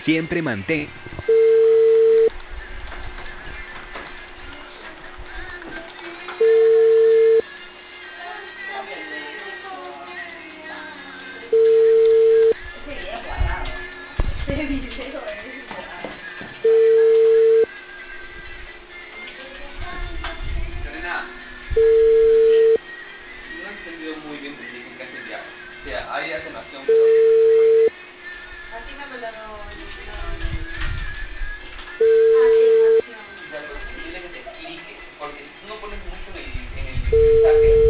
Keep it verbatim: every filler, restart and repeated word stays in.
Siempre mantén. Serena, no he entendido muy bien de qué hace el diablo. O sea, hay atenuación, pero... Así me mandaron la... Atenuación. Ya, pero dile que te explique, porque si tú no pones mucho en el, en el mensaje...